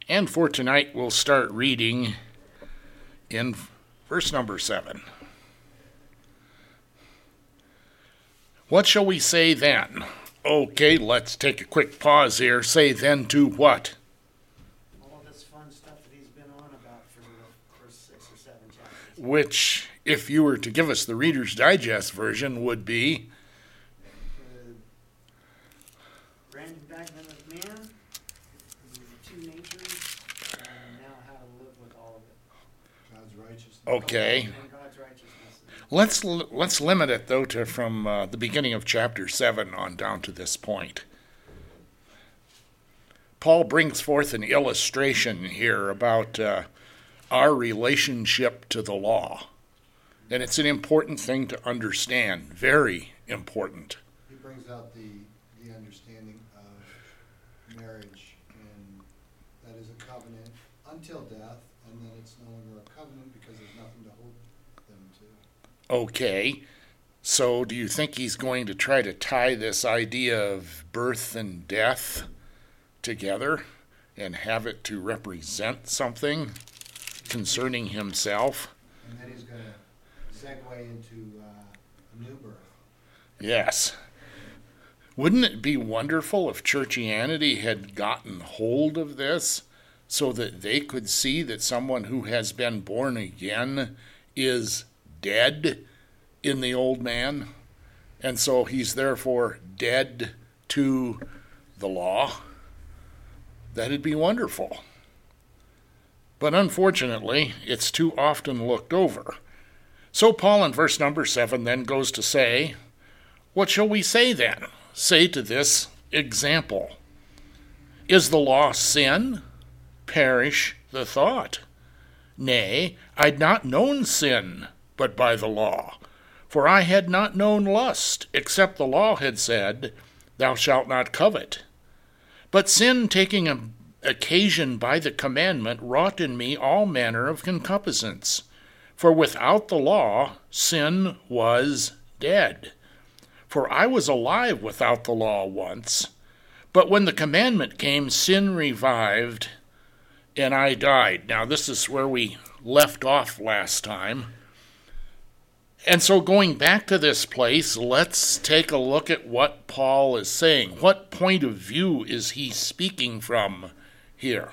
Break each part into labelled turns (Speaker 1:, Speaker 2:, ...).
Speaker 1: And for tonight, we'll start reading in verse number 7. What shall we say then? Okay, let's take a quick pause here. Say then to what?
Speaker 2: All this fun stuff that he's been on about for the first 6 or 7 chapters.
Speaker 1: Which, if you were to give us the Reader's Digest version, would be
Speaker 2: Brandon Bagman of man, the 2 natures, and now how to live with all of it.
Speaker 3: God's righteousness.
Speaker 1: okay.
Speaker 2: And God's righteousness.
Speaker 1: Let's limit it, though, to from the beginning of chapter 7 on down to this point. Paul brings forth an illustration here about our relationship to the law. And it's an important thing to understand, very important.
Speaker 3: He brings out the understanding of marriage, and that is a covenant until death, and then it's no longer a covenant because there's nothing to hold them to.
Speaker 1: Okay, so do you think he's going to try to tie this idea of birth and death together and have it to represent something concerning himself?
Speaker 3: And then he's going to segue into a new birth.
Speaker 1: Yes. Wouldn't it be wonderful if churchianity had gotten hold of this so that they could see that someone who has been born again is dead in the old man, and so he's therefore dead to the law? That'd be wonderful. But unfortunately, it's too often looked over. So Paul in verse number 7 then goes to say, what shall we say then? Say to this example. Is the law sin? Perish the thought. Nay, I'd not known sin, but by the law. For I had not known lust, except the law had said, Thou shalt not covet. But sin, taking occasion by the commandment, wrought in me all manner of concupiscence. For without the law, sin was dead. For I was alive without the law once, but when the commandment came, sin revived, and I died. Now, this is where we left off last time. And so going back to this place, let's take a look at what Paul is saying. What point of view is he speaking from here?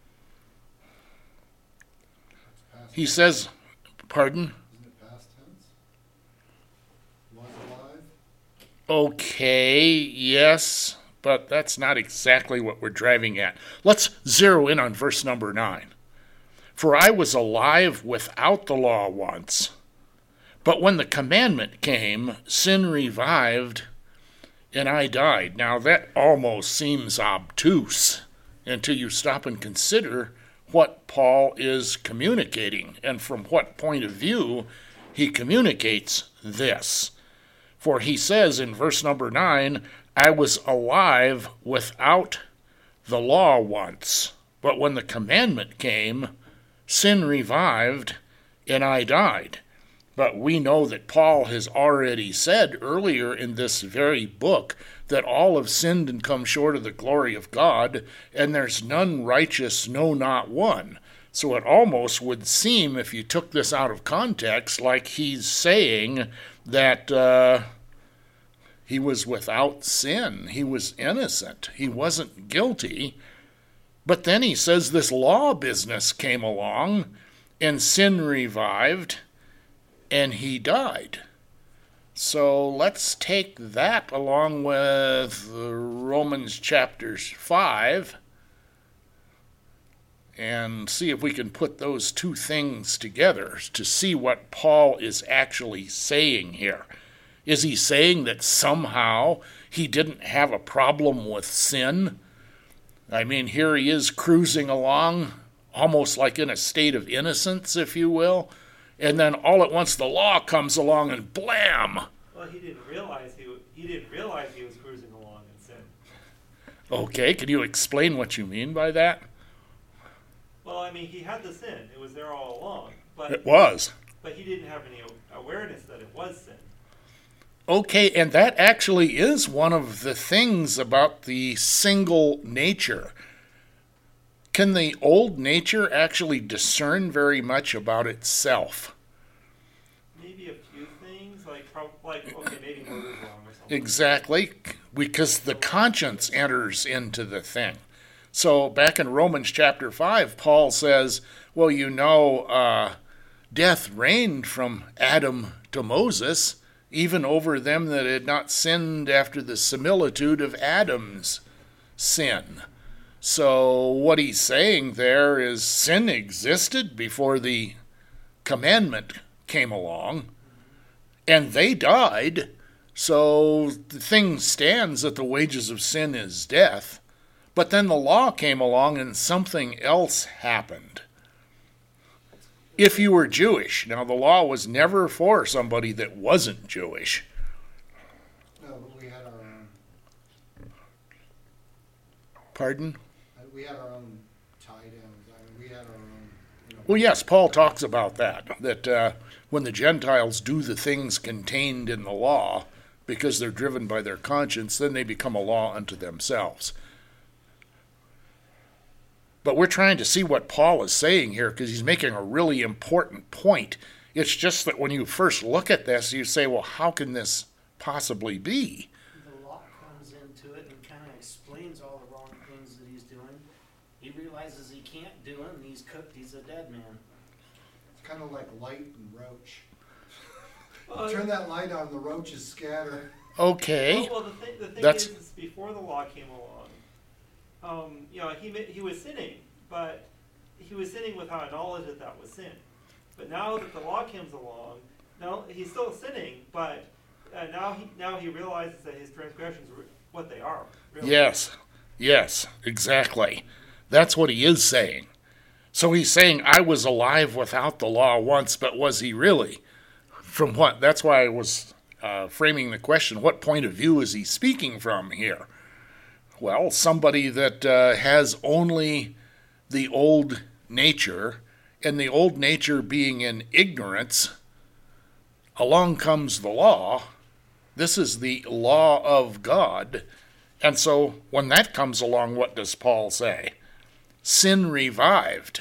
Speaker 1: He says, pardon?
Speaker 3: Isn't it past tense? Was alive?
Speaker 1: Okay, yes, but that's not exactly what we're driving at. Let's zero in on verse number 9. For I was alive without the law once, but when the commandment came, sin revived, and I died. Now that almost seems obtuse until you stop and consider what Paul is communicating and from what point of view he communicates this. For he says in verse number 9, I was alive without the law once, but when the commandment came, sin revived, and I died. But we know that Paul has already said earlier in this very book that all have sinned and come short of the glory of God, and there's none righteous, no, not one. So it almost would seem, if you took this out of context, like he's saying that he was without sin. He was innocent. He wasn't guilty. But then he says this law business came along, and sin revived, and he died. So let's take that along with Romans chapter 5 and see if we can put those two things together to see what Paul is actually saying here. Is he saying that somehow he didn't have a problem with sin? I mean, here he is cruising along, almost like in a state of innocence, if you will, and then all at once the law comes along and blam!
Speaker 4: Well, he didn't realize he was cruising along in sin.
Speaker 1: Okay, can you explain what you mean by that?
Speaker 4: Well, I mean, he had the sin. It was there all along. But
Speaker 1: It was.
Speaker 4: But he didn't have any awareness that it was sin.
Speaker 1: Okay, and that actually is one of the things about the single nature. can the old nature actually discern very much about itself?
Speaker 4: Maybe a few things, okay, maybe murder's wrong or something.
Speaker 1: Exactly, because the conscience enters into the thing. So back in Romans chapter 5, Paul says, well, death reigned from Adam to Moses, even over them that had not sinned after the similitude of Adam's sin. So what he's saying there is sin existed before the commandment came along, and they died. So the thing stands that the wages of sin is death. But then the law came along and something else happened. If you were Jewish, now the law was never for somebody that wasn't Jewish.
Speaker 3: No, but we had our own.
Speaker 1: Pardon?
Speaker 3: We had our own tie-downs. We had our own.
Speaker 1: Well, yes, Paul talks about that when the Gentiles do the things contained in the law, because they're driven by their conscience, then they become a law unto themselves. But we're trying to see what Paul is saying here, because he's making a really important point. It's just that when you first look at this, you say, well, how can this possibly be?
Speaker 2: The law comes into it and kind of explains all the wrong things that he's doing. He realizes he can't do it, and he's cooked. He's a dead man.
Speaker 3: It's kind of like light and roach. Turn that light on, the roaches scatter.
Speaker 1: Okay.
Speaker 4: Well, the thing
Speaker 1: That's...
Speaker 4: is, before the law came along, he was sinning, but he was sinning without knowledge that was sin. But now that the law comes along, now he's still sinning, but now he realizes that his transgressions are what they are. Really.
Speaker 1: Yes, exactly. That's what he is saying. So he's saying, I was alive without the law once, but was he really? From what? That's why I was framing the question, what point of view is he speaking from here? Well, somebody that has only the old nature, and the old nature being in ignorance, along comes the law. This is the law of God. And so when that comes along, what does Paul say? Sin revived.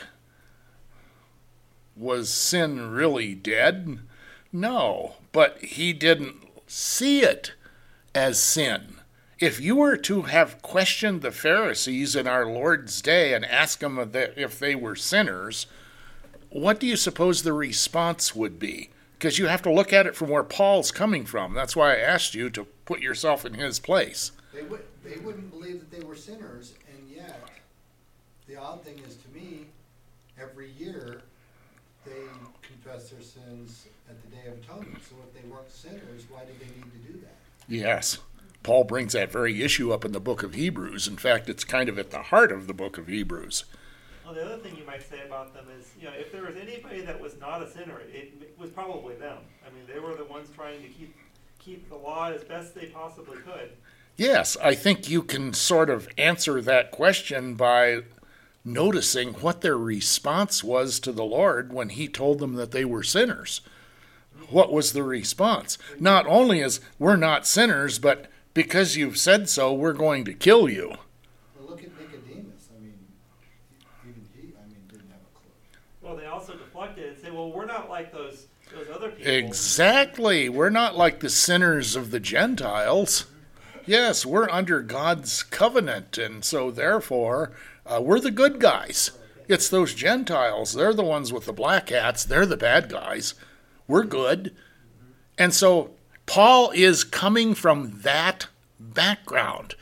Speaker 1: Was sin really dead? No, but he didn't see it as sin. If you were to have questioned the Pharisees in our Lord's day and asked them if they were sinners, what do you suppose the response would be? Because you have to look at it from where Paul's coming from. That's why I asked you to put yourself in his place.
Speaker 3: They wouldn't believe that they were sinners, and yet the odd thing is, to me, every year they confess their sins at the Day of Atonement. So if they weren't sinners, why did they need to do that?
Speaker 1: Yes. Paul brings that very issue up in the book of Hebrews. In fact, it's kind of at the heart of the book of Hebrews.
Speaker 4: Well, the other thing you might say about them is, if there was anybody that was not a sinner, it was probably them. I mean, they were the ones trying to keep the law as best they possibly could.
Speaker 1: Yes, I think you can sort of answer that question by noticing what their response was to the Lord when he told them that they were sinners. What was the response? Not only is we're not sinners, but because you've said so, we're going to kill you.
Speaker 3: Well, look at Nicodemus. I mean, even he, didn't have a clue.
Speaker 4: Well, they also deflected and say, well, we're not like those other people.
Speaker 1: Exactly. We're not like the sinners of the Gentiles. Yes, we're under God's covenant, and so therefore, we're the good guys. It's those Gentiles. They're the ones with the black hats. They're the bad guys. We're good. And so Paul is coming from that background.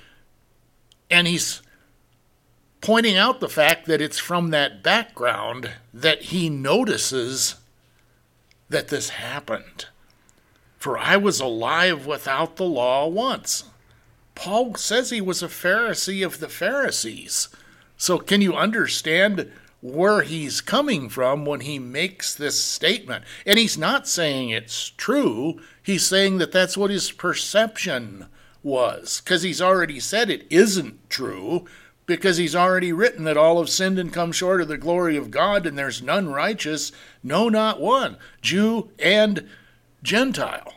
Speaker 1: And he's pointing out the fact that it's from that background that he notices that this happened. For I was alive without the law once. Paul says he was a Pharisee of the Pharisees. So can you understand where he's coming from when he makes this statement? And he's not saying it's true. He's saying that that's what his perception was. Because he's already said it isn't true. Because he's already written that all have sinned and come short of the glory of God, and there's none righteous, no, not one, Jew and Gentile.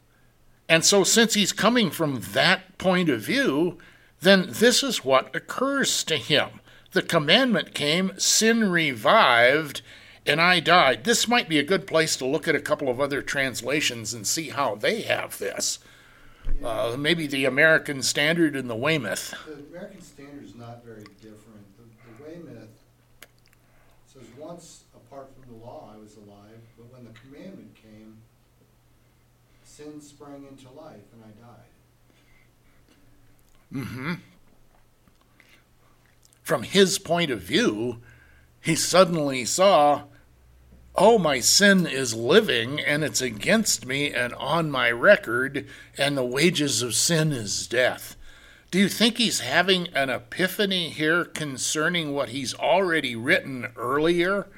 Speaker 1: And so since he's coming from that point of view, then this is what occurs to him. The commandment came, sin revived, and I died. This might be a good place to look at a couple of other translations and see how they have this. Maybe the American Standard and the Weymouth.
Speaker 3: The American Standard is not very different. The Weymouth says, once apart from the law I was alive, but when the commandment came, sin sprang into life and I died.
Speaker 1: Mm-hmm. From his point of view, he suddenly saw, oh, my sin is living, and it's against me and on my record, and the wages of sin is death. Do you think he's having an epiphany here concerning what he's already written earlier?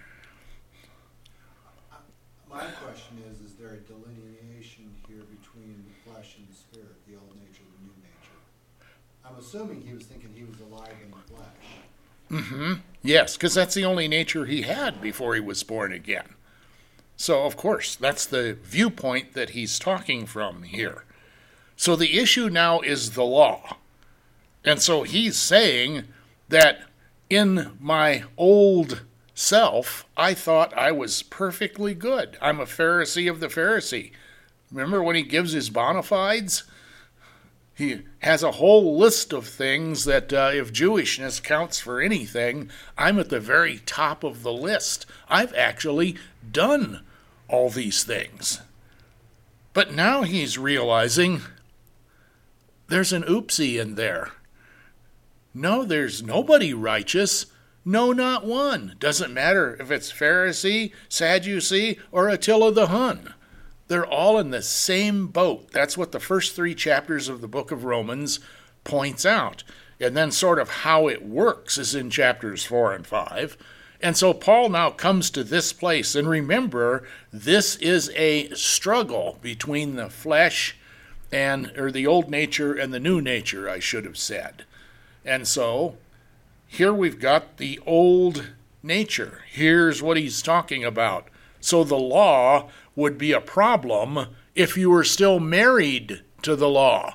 Speaker 3: My question is there a delineation here between the flesh and the spirit, the old nature, the new nature? I'm assuming he was thinking he was alive in the flesh.
Speaker 1: Mm-hmm. Yes, because that's the only nature he had before he was born again. So, of course, that's the viewpoint that he's talking from here. So the issue now is the law. And so he's saying that in my old self, I thought I was perfectly good. I'm a Pharisee of the Pharisee. Remember when he gives his bona fides? He has a whole list of things that if Jewishness counts for anything, I'm at the very top of the list. I've actually done all these things. But now he's realizing there's an oopsie in there. No, there's nobody righteous. No, not one. Doesn't matter if it's Pharisee, Sadducee, or Attila the Hun. They're all in the same boat. That's what the first 3 chapters of the book of Romans points out. And then sort of how it works is in chapters 4 and 5. And so Paul now comes to this place. And remember, this is a struggle between the flesh or the old nature and the new nature, I should have said. And so here we've got the old nature. Here's what he's talking about. So the law would be a problem if you were still married to the law.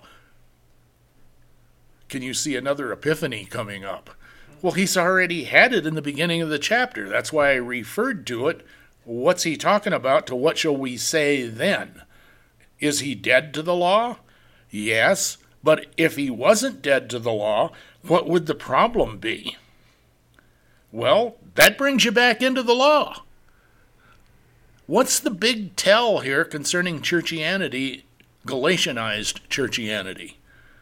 Speaker 1: Can you see another epiphany coming up? Well, he's already had it in the beginning of the chapter. That's why I referred to it. What's he talking about? To what shall we say then? Is he dead to the law? Yes, but if he wasn't dead to the law, what would the problem be? Well, that brings you back into the law. What's the big tell here concerning churchianity, Galatianized churchianity?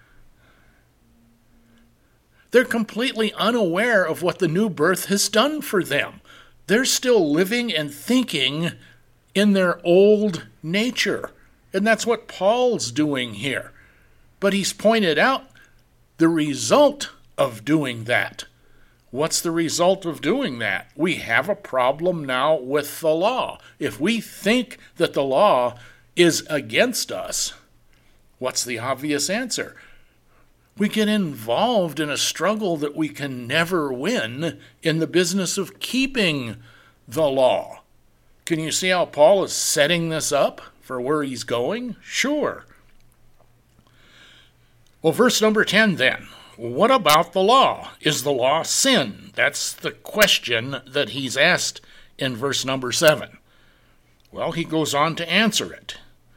Speaker 1: They're completely unaware of what the new birth has done for them. They're still living and thinking in their old nature. And that's what Paul's doing here. But he's pointed out the result of doing that. What's the result of doing that? We have a problem now with the law. If we think that the law is against us, what's the obvious answer? We get involved in a struggle that we can never win in the business of keeping the law. Can you see how Paul is setting this up for where he's going? Sure. Well, verse number 10 then. What about the law? Is the law sin? That's the question that he's asked in verse number 7. Well, he goes on to answer it.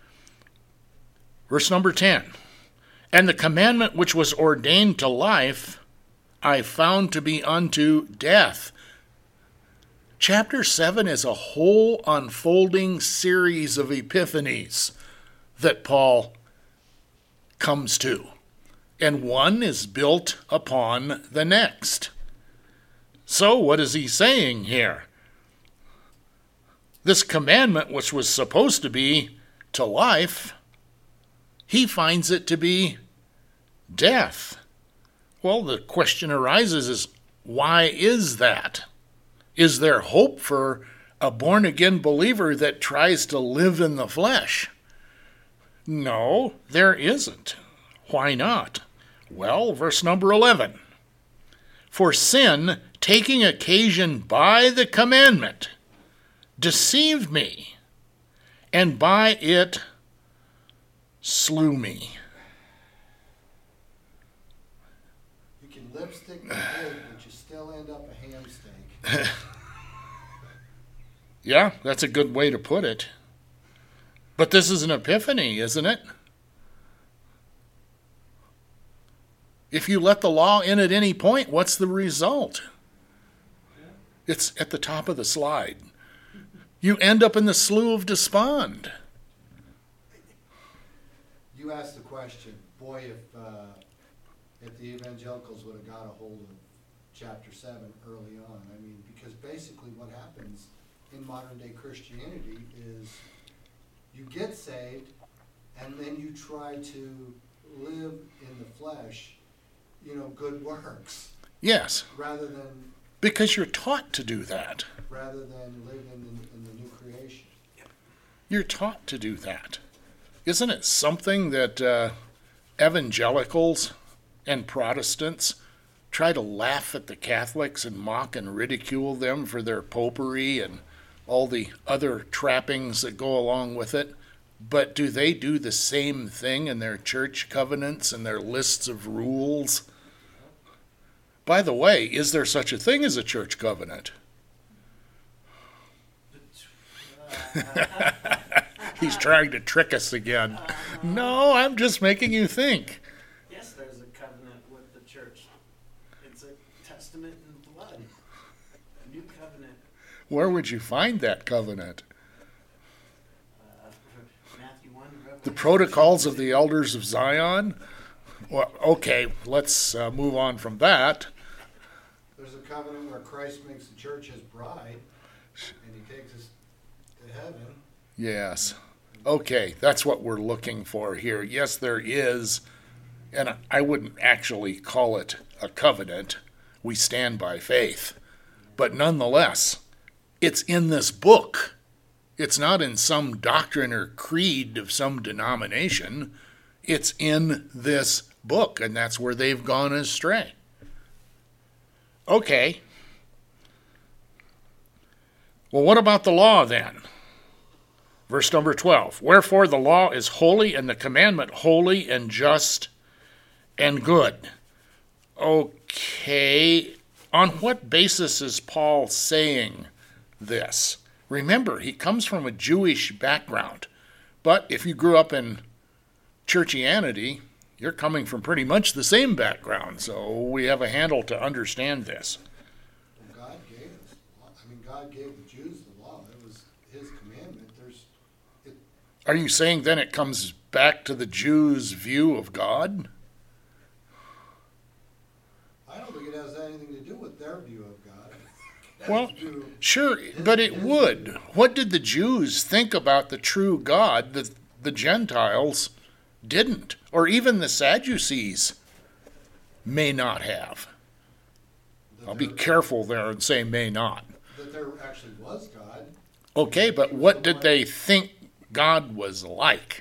Speaker 1: Verse number 10. And the commandment which was ordained to life, I found to be unto death. Chapter 7 is a whole unfolding series of epiphanies that Paul comes to. And one is built upon the next. So what is he saying here? This commandment, which was supposed to be to life, he finds it to be death. Well, the question arises is, why is that? Is there hope for a born-again believer that tries to live in the flesh? No, there isn't. Why not? Well, verse number 11. For sin, taking occasion by the commandment, deceived me, and by it slew me.
Speaker 3: You can lipstick and cake, but you still end up a ham steak.
Speaker 1: Yeah, that's a good way to put it. But this is an epiphany, isn't it? If you let the law in at any point, what's the result? It's at the top of the slide. You end up in the slough of despond.
Speaker 3: You asked the question, boy, if the evangelicals would have got a hold of chapter 7 early on. I mean, because basically what happens in modern day Christianity is you get saved and then you try to live in the flesh, good works.
Speaker 1: Yes,
Speaker 3: Rather than
Speaker 1: because you're taught to do that.
Speaker 3: live in the new creation.
Speaker 1: You're taught to do that. Isn't it something that evangelicals and Protestants try to laugh at the Catholics and mock and ridicule them for their popery and all the other trappings that go along with it? But do they do the same thing in their church covenants and their lists of rules? By the way, is there such a thing as a church covenant? He's trying to trick us again. No, I'm just making you think.
Speaker 2: Yes, there's a covenant with the church. It's a testament in blood. A new covenant.
Speaker 1: Where would you find that covenant?
Speaker 2: Matthew 1, Revelation.
Speaker 1: The protocols of the elders of Zion? Well, okay, let's move on from that.
Speaker 3: There's a covenant where Christ makes the church his bride, and he takes us to heaven.
Speaker 1: Yes. Okay, that's what we're looking for here. Yes, there is, and I wouldn't actually call it a covenant. We stand by faith. But nonetheless, it's in this book. It's not in some doctrine or creed of some denomination. It's in this book, and that's where they've gone astray. Okay. Well, what about the law then? Verse number 12. Wherefore the law is holy, and the commandment holy and just and good. Okay. On what basis is Paul saying this? Remember, he comes from a Jewish background. But if you grew up in churchianity, you're coming from pretty much the same background, so we have a handle to understand this.
Speaker 3: Well, God gave the Jews the law. It was his commandment.
Speaker 1: Are you saying then it comes back to the Jews' view of God?
Speaker 3: I don't think it has anything to do with their view of God.
Speaker 1: Well, sure, but it would. What did the Jews think about the true God that the Gentiles didn't? Or even the Sadducees may not have. I'll be careful there and say may not.
Speaker 3: That there actually was God.
Speaker 1: Okay, but what did they think God was like?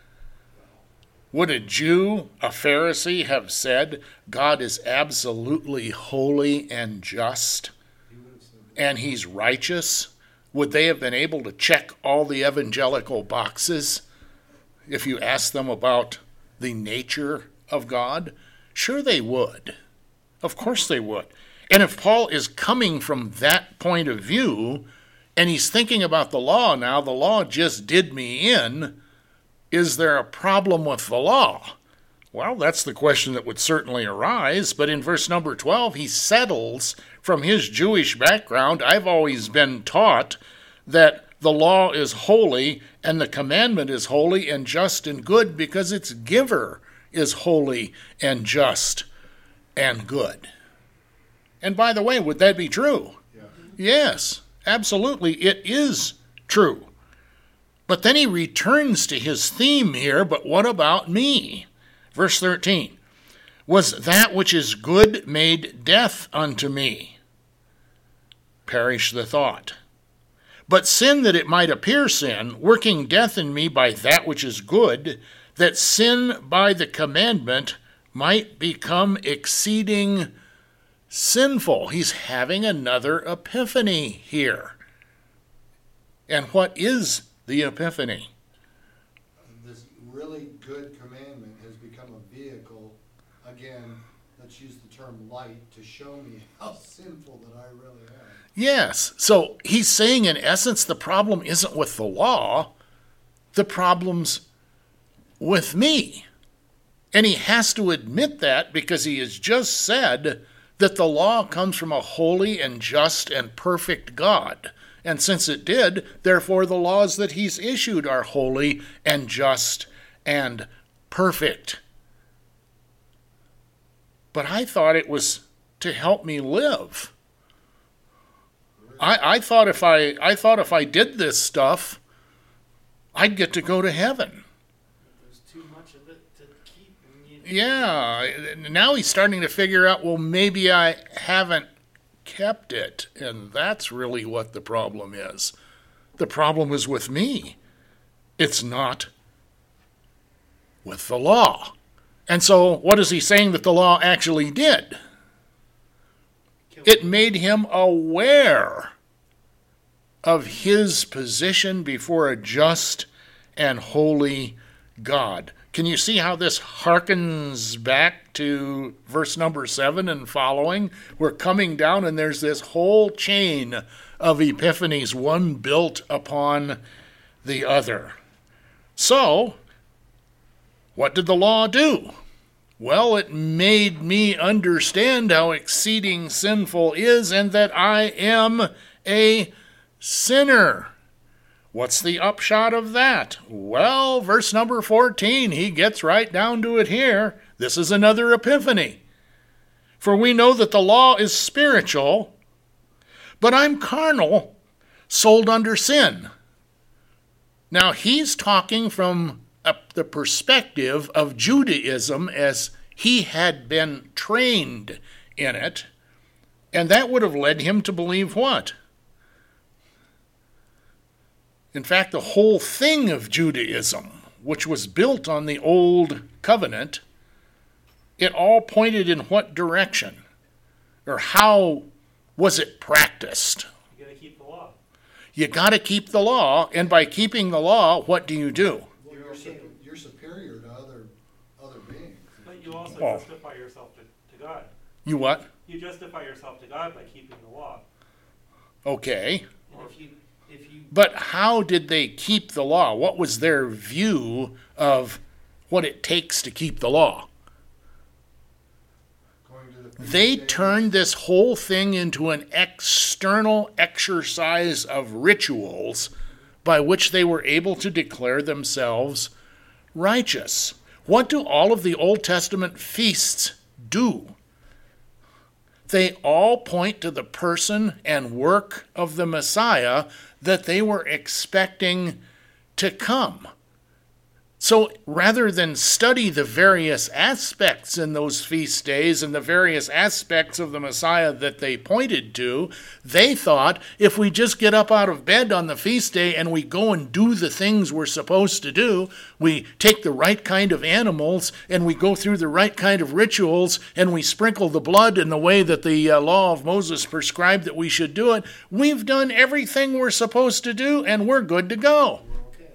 Speaker 1: Would a Jew, a Pharisee, have said God is absolutely holy and just and he's righteous? Would they have been able to check all the evangelical boxes if you asked them about the nature of God? Sure they would. Of course they would. And if Paul is coming from that point of view, and he's thinking about the law now, the law just did me in, is there a problem with the law? Well, that's the question that would certainly arise, but in verse number 12, he settles from his Jewish background. I've always been taught that the law is holy and the commandment is holy and just and good because its giver is holy and just and good. And by the way, would that be true?
Speaker 3: Yeah.
Speaker 1: Yes, absolutely, it is true. But then he returns to his theme here, but what about me? Verse 13, was that which is good made death unto me? Perish the thought. But sin that it might appear sin, working death in me by that which is good, that sin by the commandment might become exceeding sinful. He's having another epiphany here. And what is the epiphany?
Speaker 3: This really good commandment has become a vehicle, again, let's use the term light to show me how sinful that I really am.
Speaker 1: Yes. So he's saying, in essence, the problem isn't with the law. The problem's with me. And he has to admit that because he has just said that the law comes from a holy and just and perfect God. And since it did, therefore the laws that he's issued are holy and just and perfect. But I thought it was to help me live. I thought if I did this stuff, I'd get to go to heaven.
Speaker 2: There's too much of it to keep.
Speaker 1: Yeah, now he's starting to figure out, well, maybe I haven't kept it, and that's really what the problem is. The problem is with me. It's not with the law. And so what is he saying that the law actually did? It made him aware of his position before a just and holy God. Can you see how this harkens back to verse number 7 and following? We're coming down and there's this whole chain of epiphanies, one built upon the other. So, what did the law do? Well, it made me understand how exceeding sinful is and that I am a sinner. What's the upshot of that? Well, verse number 14, he gets right down to it here. This is another epiphany. For we know that the law is spiritual, but I'm carnal, sold under sin. Now, he's talking from the perspective of Judaism as he had been trained in it, and that would have led him to believe what? In fact, the whole thing of Judaism, which was built on the Old Covenant, it all pointed in what direction? Or how was it practiced?
Speaker 4: You gotta keep the law.
Speaker 1: You got to keep the law, and by keeping the law, what do you do?
Speaker 3: Well, you're superior to other beings.
Speaker 4: But you also
Speaker 1: Oh.
Speaker 4: justify yourself to God.
Speaker 1: You what?
Speaker 4: You justify yourself to God by keeping the law.
Speaker 1: Okay.
Speaker 2: And if you
Speaker 1: But how did they keep the law? What was their view of what it takes to keep the law?
Speaker 3: Going to the feast
Speaker 1: They
Speaker 3: days,
Speaker 1: turned this whole thing into an external exercise of rituals by which they were able to declare themselves righteous. What do all of the Old Testament feasts do? They all point to the person and work of the Messiah that they were expecting to come. So rather than study the various aspects in those feast days and the various aspects of the Messiah that they pointed to, they thought if we just get up out of bed on the feast day and we go and do the things we're supposed to do, we take the right kind of animals and we go through the right kind of rituals and we sprinkle the blood in the way that the law of Moses prescribed that we should do it, we've done everything we're supposed to do and we're good to go.
Speaker 2: we're okay.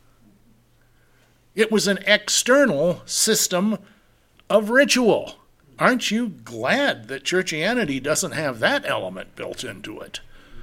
Speaker 1: It was an external system of ritual. Aren't you glad that churchianity doesn't have that element built into it?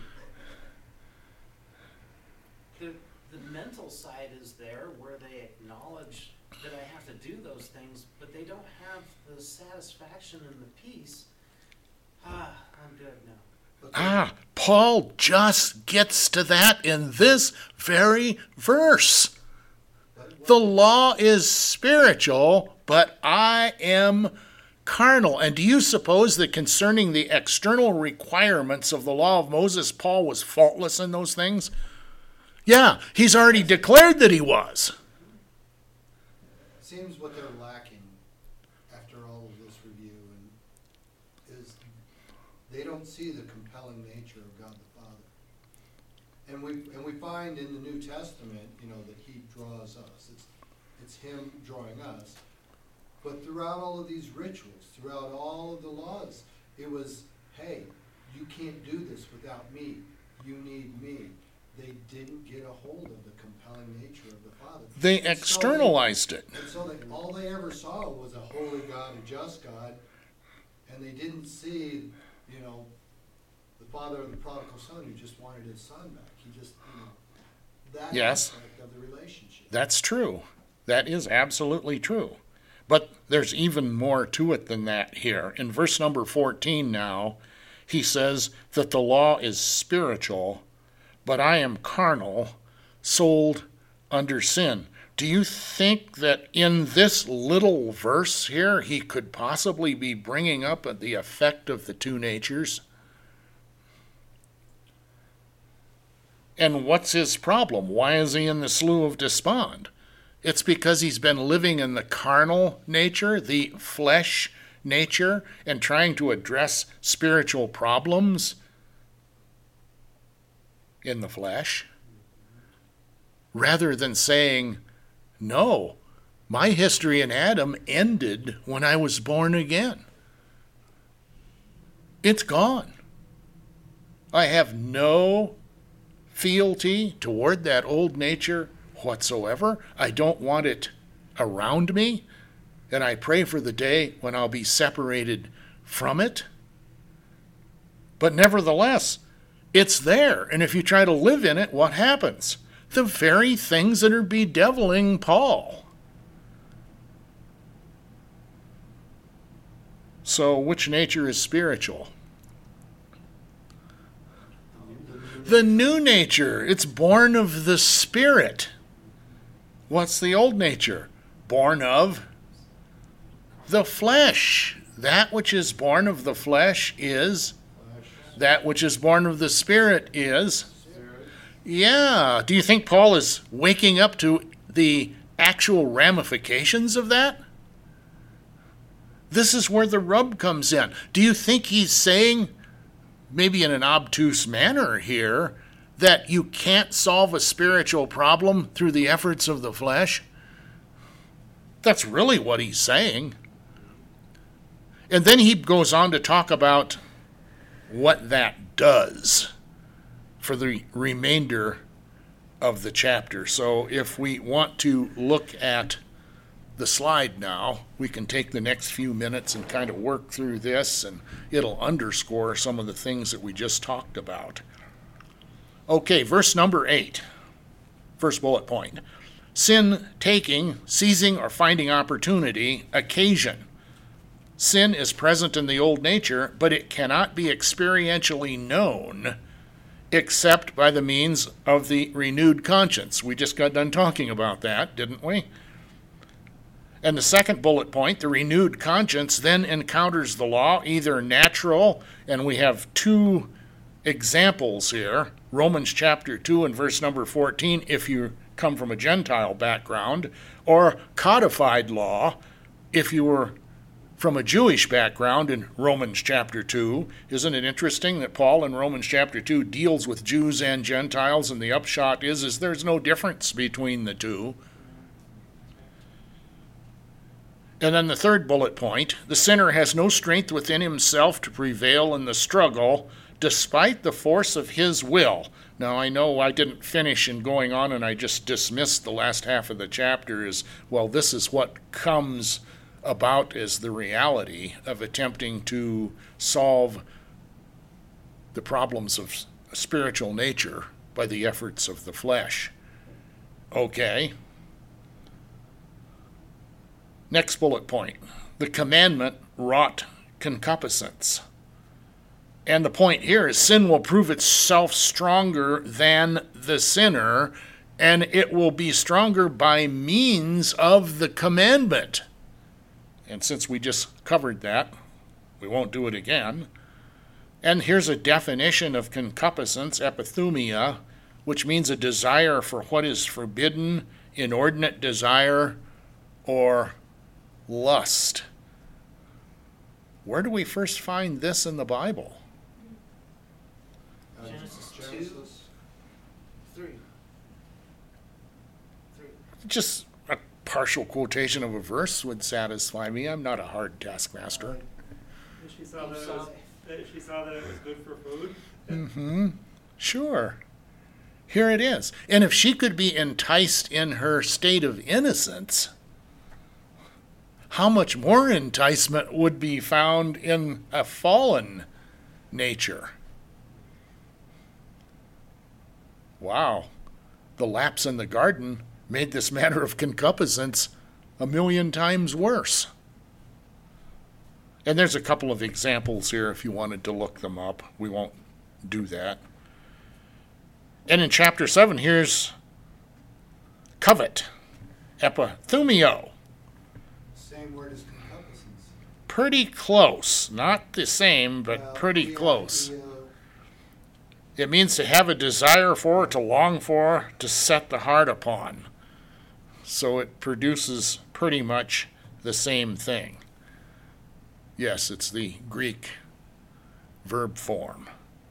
Speaker 2: The mental side is there where they acknowledge that I have to do those things, but they don't have the satisfaction and the peace. I'm good now.
Speaker 1: Paul just gets to that in this very verse. The law is spiritual, but I am carnal. And do you suppose that concerning the external requirements of the law of Moses, Paul was faultless in those things? Yeah, he's already declared that he was.
Speaker 3: Seems what they're lacking after all of this review is they don't see the compelling nature of God the Father. And we find in the New Testament, that he draws us. It's him drawing us. But throughout all of these rituals, throughout all of the laws, it was, hey, you can't do this without me. You need me. They didn't get a hold of the compelling nature of the Father.
Speaker 1: They
Speaker 3: And so
Speaker 1: externalized it.
Speaker 3: And so all they ever saw was a holy God, a just God, And they didn't see, the father of the prodigal son who just wanted his son back. He just, that
Speaker 1: Yes.
Speaker 3: aspect of the relationship.
Speaker 1: That's true. That is absolutely true. But there's even more to it than that here. In verse number 14 now, he says that the law is spiritual, but I am carnal, sold under sin. Do you think that in this little verse here, he could possibly be bringing up the effect of the two natures? And what's his problem? Why is he in the slough of despond? It's because he's been living in the carnal nature, the flesh nature, and trying to address spiritual problems in the flesh, rather than saying, no, my history in Adam ended when I was born again. It's gone. I have no fealty toward that old nature whatsoever. I don't want it around me, and I pray for the day when I'll be separated from it. But nevertheless, it's there, and if you try to live in it, what happens? The very things that are bedeviling Paul. So, which nature is spiritual? The new nature. It's born of the Spirit. What's the old nature? Born of the flesh. That which is born of the flesh is, that which is born of the Spirit is. Yeah. Do you think Paul is waking up to the actual ramifications of that? This is where the rub comes in. Do you think he's saying, maybe in an obtuse manner here, that you can't solve a spiritual problem through the efforts of the flesh? That's really what he's saying. And then he goes on to talk about what that does for the remainder of the chapter. So if we want to look at the slide now, we can take the next few minutes and kind of work through this, and it'll underscore some of the things that we just talked about. Okay, verse number 8, first bullet point. Sin taking, seizing, or finding opportunity, occasion. Sin is present in the old nature, but it cannot be experientially known except by the means of the renewed conscience. We just got done talking about that, didn't we? And the second bullet point, the renewed conscience, then encounters the law, either natural, and we have two examples here, Romans chapter 2 and verse number 14, if you come from a Gentile background, or codified law, if you were from a Jewish background in Romans chapter 2. Isn't it interesting that Paul in Romans chapter 2 deals with Jews and Gentiles, and the upshot is there's no difference between the two. And then the third bullet point, the sinner has no strength within himself to prevail in the struggle, despite the force of his will. Now, I know I didn't finish in going on, and I just dismissed the last half of the chapter as, well, this is what comes about as the reality of attempting to solve the problems of spiritual nature by the efforts of the flesh. Okay. Next bullet point. The commandment wrought concupiscence. And the point here is sin will prove itself stronger than the sinner, and it will be stronger by means of the commandment. And since we just covered that, we won't do it again. And here's a definition of concupiscence, epithumia, which means a desire for what is forbidden, inordinate desire, or lust. Where do we first find this in the Bible?
Speaker 2: Genesis 2, 3.
Speaker 1: Just a partial quotation of a verse would satisfy me. I'm not a hard taskmaster.
Speaker 4: She saw that it was good for food.
Speaker 1: Mm-hmm. Sure. Here it is. And if she could be enticed in her state of innocence, how much more enticement would be found in a fallen nature? Wow. The lapse in the garden made this matter of concupiscence 1,000,000 times worse. And there's a couple of examples here if you wanted to look them up. We won't do that. And in chapter 7, here's covet, epithumio.
Speaker 3: Same word as concupiscence.
Speaker 1: Pretty close. Not the same, but pretty close. It means to have a desire for, to long for, to set the heart upon. So it produces pretty much the same thing. Yes, it's the Greek verb form.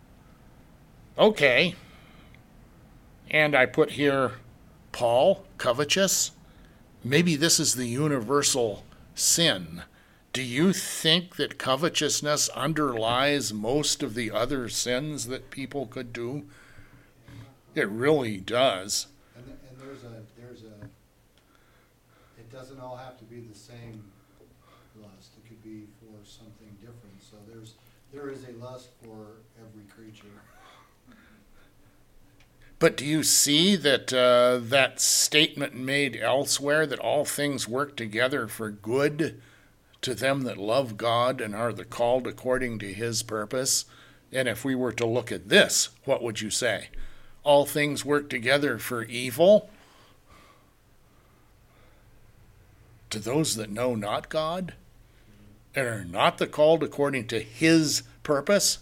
Speaker 1: Okay. And I put here Paul, covetous. Maybe this is the universal sin. Do you think that covetousness underlies most of the other sins that people could do? It really does.
Speaker 3: And there's a, it doesn't all have to be the same lust. It could be for something different. So there is a lust for every creature.
Speaker 1: But do you see that that statement made elsewhere that all things work together for good to them that love God and are the called according to his purpose? And if we were to look at this, what would you say? All things work together for evil to those that know not God and are not the called according to his purpose?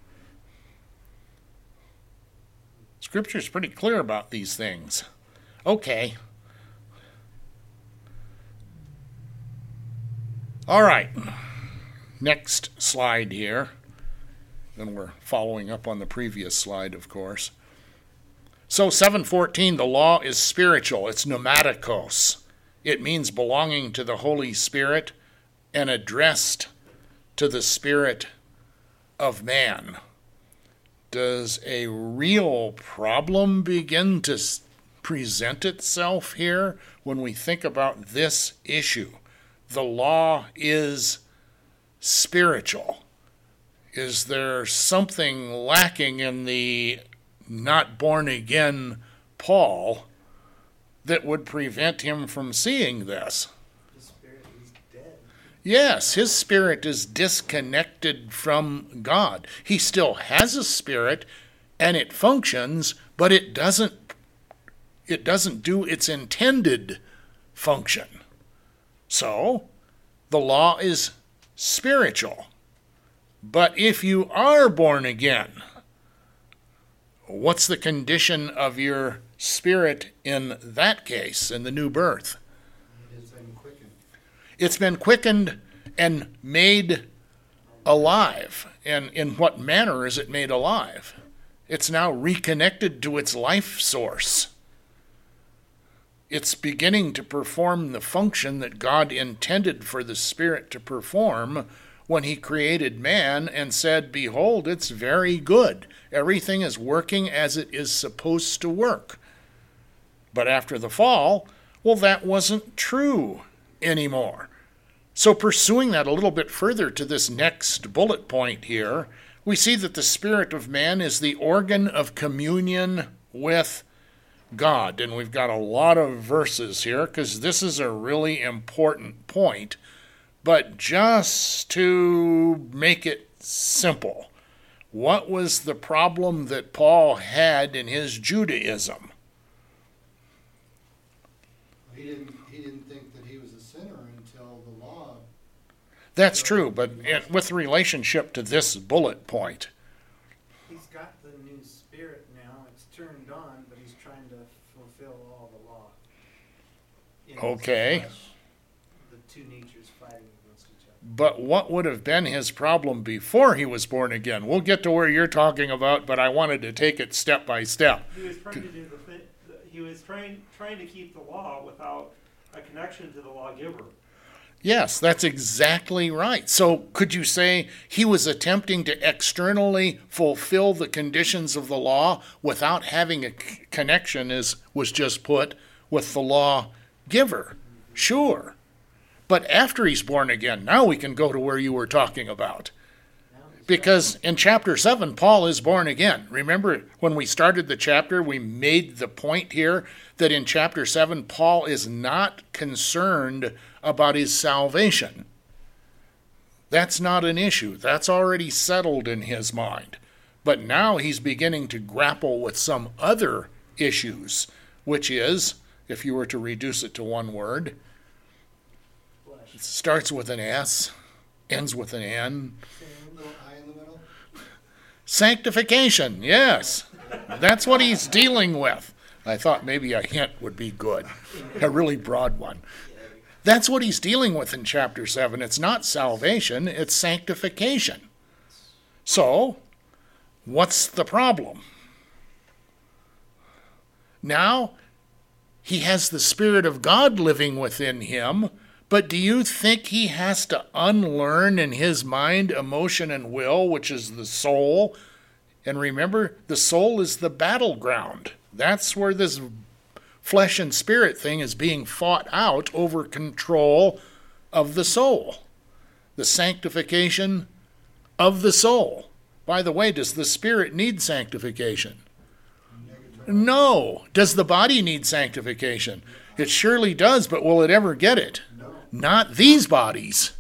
Speaker 1: Scripture's pretty clear about these things. Okay. All right. Next slide here. And we're following up on the previous slide, of course. So 7:14, the law is spiritual. It's pneumatikos. It means belonging to the Holy Spirit and addressed to the spirit of man. Does a real problem begin to present itself here when we think about this issue? The law is spiritual. Is there something lacking in the not born again Paul that would prevent him from seeing this?
Speaker 2: The spirit is dead.
Speaker 1: Yes, his spirit is disconnected from God. He still has a spirit and it functions, but it doesn't do its intended function. So, the law is spiritual. But if you are born again, what's the condition of your spirit in that case, in the new birth?
Speaker 3: It has been quickened.
Speaker 1: It's been quickened and made alive. And in what manner is it made alive? It's now reconnected to its life source. It's beginning to perform the function that God intended for the Spirit to perform when he created man and said, "Behold, it's very good. Everything is working as it is supposed to work." But after the fall, well, that wasn't true anymore. So pursuing that a little bit further to this next bullet point here, we see that the spirit of man is the organ of communion with God. And we've got a lot of verses here because this is a really important point. But just to make it simple, what was the problem that Paul had in his Judaism?
Speaker 3: He didn't think that he was a sinner until the law.
Speaker 1: That's true, but with relationship to this bullet point,
Speaker 2: He's got the new spirit now. It's turned on, but he's trying to fulfill all the law. In his
Speaker 1: Okay.
Speaker 2: flesh, the two natures fighting against each other.
Speaker 1: but what would have been his problem before he was born again? We'll get to where you're talking about, but I wanted to take it step by step.
Speaker 4: He was trying to do the thing. He was trying to keep the law without a connection to the lawgiver.
Speaker 1: Yes, that's exactly right. So could you say he was attempting to externally fulfill the conditions of the law without having a connection, as was just put, with the law giver? Sure. But after he's born again, now we can go to where you were talking about.
Speaker 2: Now he's
Speaker 1: Because in chapter 7, Paul is born again. Remember when we started the chapter, we made the point here that in chapter 7, Paul is not concerned about his salvation. That's not an issue. That's already settled in his mind. But now he's beginning to grapple with some other issues, which is, if you were to reduce it to one word,
Speaker 2: flesh.
Speaker 1: it starts with an S, ends with an N.
Speaker 3: Little I in the middle.
Speaker 1: Sanctification, yes. That's what he's dealing with. I thought maybe a hint would be good, a really broad one. That's what he's dealing with in chapter 7. It's not salvation, it's sanctification. So, what's the problem? Now, he has the Spirit of God living within him, but do you think he has to unlearn in his mind, emotion, and will, which is the soul? And remember, the soul is the battleground. That's where this flesh and spirit thing is being fought out over control of the soul. The sanctification of the soul. By the way, does the spirit need sanctification? No. Does the body need sanctification? It surely does, but will it ever get it?
Speaker 3: No.
Speaker 1: Not these bodies.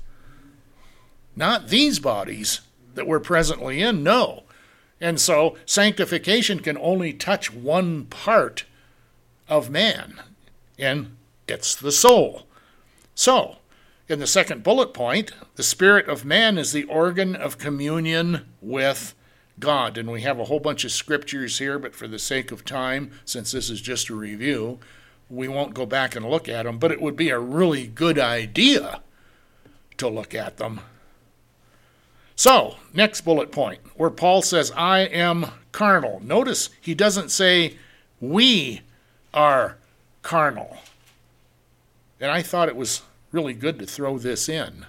Speaker 1: Not these bodies that we're presently in, no. And so sanctification can only touch one part of man, and it's the soul. So, in the second bullet point, the spirit of man is the organ of communion with God. And we have a whole bunch of scriptures here, but for the sake of time, since this is just a review, we won't go back and look at them, but it would be a really good idea to look at them. So, next bullet point, where Paul says, I am carnal. Notice he doesn't say, we are carnal. And I thought it was really good to throw this in.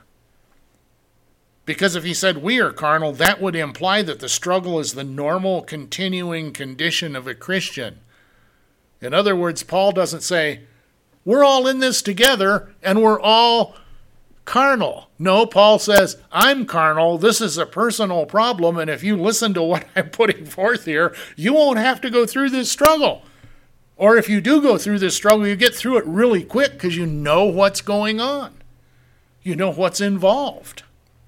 Speaker 1: Because if he said we are carnal, that would imply that the struggle is the normal, continuing condition of a Christian. In other words, Paul doesn't say, we're all in this together and we're all carnal. No, Paul says, I'm carnal. This is a personal problem, and if you listen to what I'm putting forth here, you won't have to go through this struggle. Or if you do go through this struggle, you get through it really quick because you know what's going on. You know what's involved.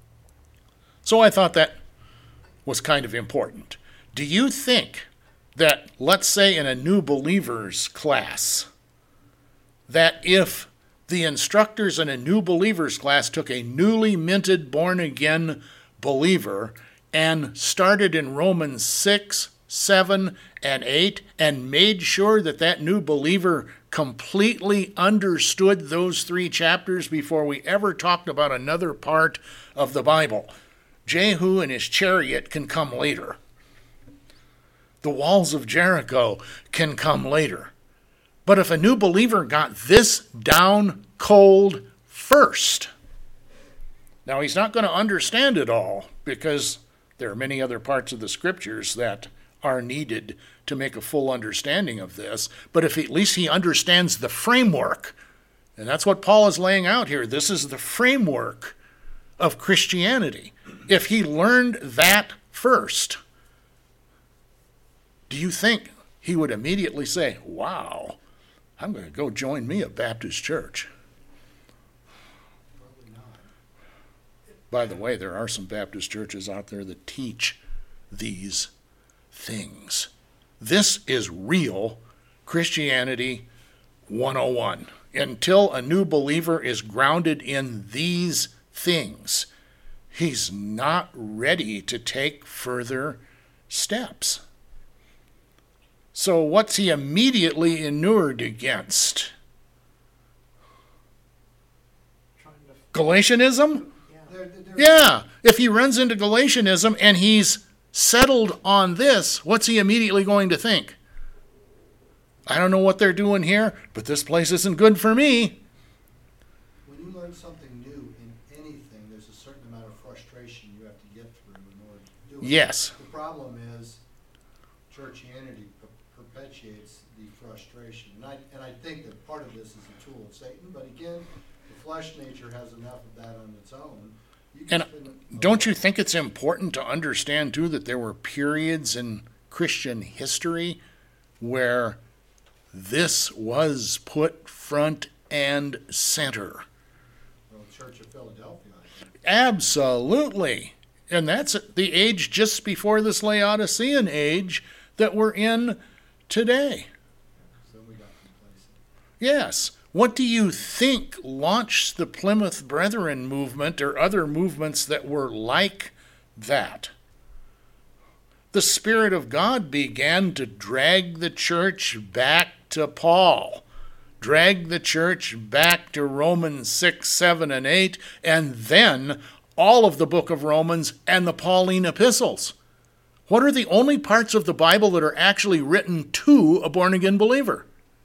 Speaker 1: So I thought that was kind of important. Do you think that, let's say in a new believers class, that if the instructors in a new believers class took a newly minted born-again believer and started in Romans 6, 7, and 8 and made sure that that new believer completely understood those 3 chapters before we ever talked about another part of the Bible? Jehu and his chariot can come later. The walls of Jericho can come later. But if a new believer got this down cold first, now he's not going to understand it all because there are many other parts of the scriptures that are needed to make a full understanding of this, but if at least he understands the framework, and that's what Paul is laying out here, this is the framework of Christianity. If he learned that first, do you think he would immediately say, wow, I'm going to go join me a Baptist church?
Speaker 3: Probably not.
Speaker 1: By the way, there are some Baptist churches out there that teach these things. This is real Christianity 101. Until a new believer is grounded in these things, he's not ready to take further steps. So what's he immediately inured against? Galatianism? Yeah. If he runs into Galatianism and he's settled on this, what's he immediately going to think? I don't know what they're doing here, but this place isn't good for me.
Speaker 3: When you learn something new in anything, there's a certain amount of frustration you have to get through in order to do it.
Speaker 1: Yes.
Speaker 3: The problem is churchianity perpetuates the frustration. And I think that part of this is a tool of Satan, but again, the flesh nature has enough of that on its own. You
Speaker 1: And
Speaker 3: can spend
Speaker 1: don't you think it's important to understand, too, that there were periods in Christian history where this was put front and center?
Speaker 3: well, Church of Philadelphia, I think.
Speaker 1: Absolutely. And that's the age just before this Laodicean age that we're in today.
Speaker 3: So we got complacent.
Speaker 1: Yes. What do you think launched the Plymouth Brethren movement or other movements that were like that? The Spirit of God began to drag the church back to Paul, drag the church back to Romans 6, 7, and 8, and then all of the book of Romans and the Pauline epistles. What are the only parts of the Bible that are actually written to a born-again believer?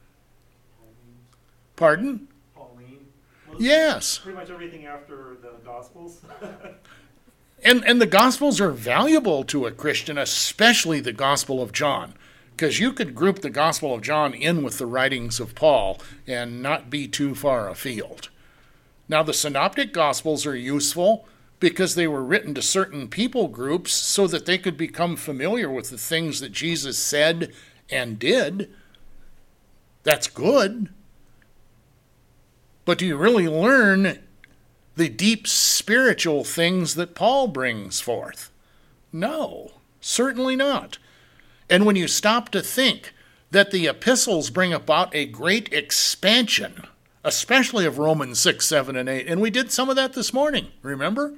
Speaker 1: Pardon?
Speaker 4: Pauline.
Speaker 1: Yes.
Speaker 4: Pretty much everything after the Gospels.
Speaker 1: And the Gospels are valuable to a Christian, especially the Gospel of John, because you could group the Gospel of John in with the writings of Paul and not be too far afield. Now, the Synoptic Gospels are useful because they were written to certain people groups so that they could become familiar with the things that Jesus said and did. That's good. But do you really learn the deep spiritual things that Paul brings forth? No, certainly not. And when you stop to think that the epistles bring about a great expansion, especially of Romans 6, 7, and 8, and we did some of that this morning, remember?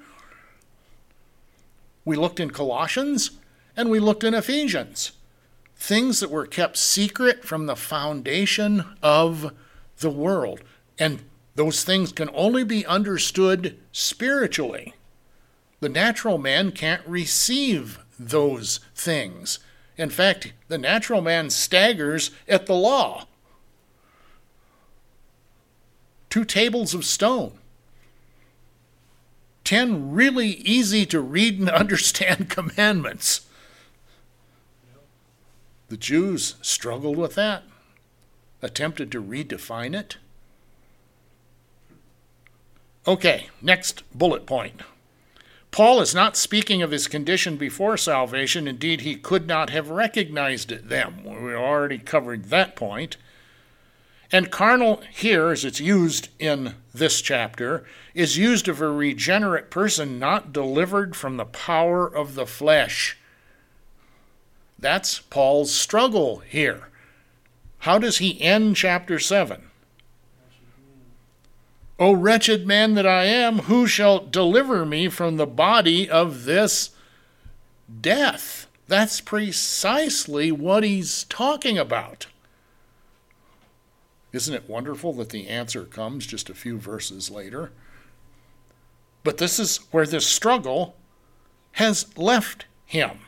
Speaker 1: We looked in Colossians and we looked in Ephesians. Things that were kept secret from the foundation of the world. And those things can only be understood spiritually. The natural man can't receive those things. In fact, the natural man staggers at the law. 2 tables of stone. 10 really easy to read and understand commandments. The Jews struggled with that, attempted to redefine it. Okay, next bullet point. Paul is not speaking of his condition before salvation. Indeed, he could not have recognized it then. We already covered that point. And carnal here, as it's used in this chapter, is used of a regenerate person not delivered from the power of the flesh. That's Paul's struggle here. How does he end chapter 7? O wretched man that I am, who shall deliver me from the body of this death? That's precisely what he's talking about. Isn't it wonderful that the answer comes just a few verses later? But this is where this struggle has left him.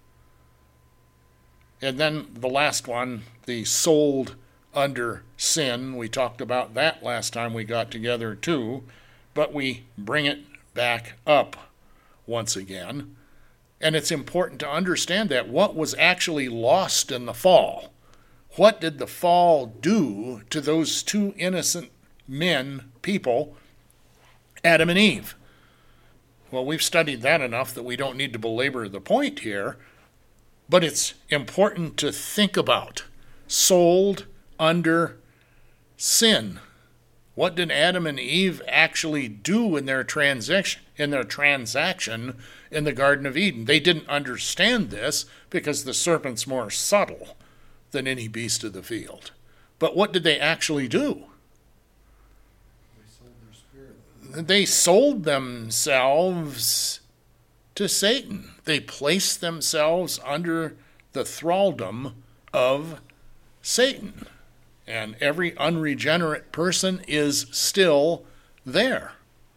Speaker 1: And then the last one, the sold under sin. We talked about that last time we got together too, but we bring it back up once again. And it's important to understand that what was actually lost in the fall. What did the fall do to those 2 innocent men, people, Adam and Eve? Well, we've studied that enough that we don't need to belabor the point here, but it's important to think about. Sold under sin. What did Adam and Eve actually do in their transaction in the Garden of Eden? They didn't understand this because the serpent's more subtle than any beast of the field. But what did they actually do?
Speaker 3: They sold their spirit.
Speaker 1: They sold themselves to Satan. They placed themselves under the thraldom of Satan. And every unregenerate person is still there.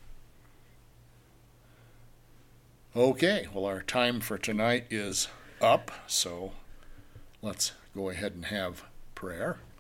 Speaker 1: Okay, well, our time for tonight is up, so let's go ahead and have prayer.